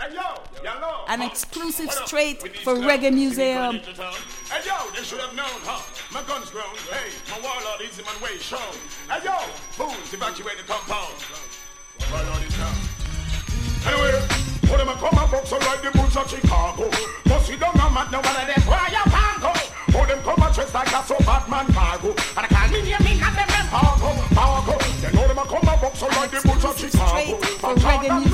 An exclusive straight for Reggae Museum. Hey yo, they should have known, huh? My gun's grown, hey, my warlord is in my way shown. Hey yo, fools, evacuate the compound. Warlord is down. Anyway, put them a come and box like the boots of Chicago. Cause you don't know man, no one of them where you can't go. Put them come and dress like a so Batman Margo. And I can't mean you mean that them Margo. They know them a come and box like the boots of Chicago. Straight for Reggae Museum.